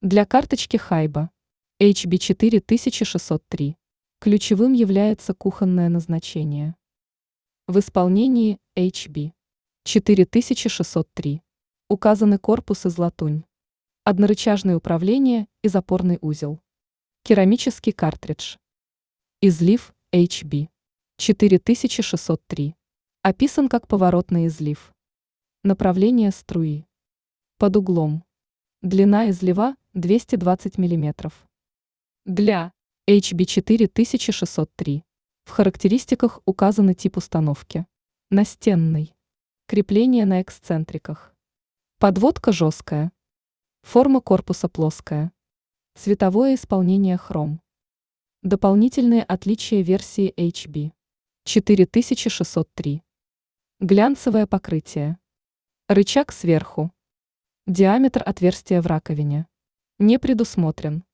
Для карточки Хайба HB4603 ключевым является кухонное назначение. В исполнении HB4603 указаны корпус из латунь, однорычажное управление и запорный узел, керамический картридж. Излив HB4603 описан как поворотный излив. Направление струи. Под углом. Длина излива 220 мм. Для HB4603 в характеристиках указаны тип установки. Настенный. Крепление на эксцентриках. Подводка жесткая. Форма корпуса плоская. Цветовое исполнение хром. Дополнительные отличия версии HB4603. Глянцевое покрытие. Рычаг сверху. Диаметр отверстия в раковине не предусмотрен.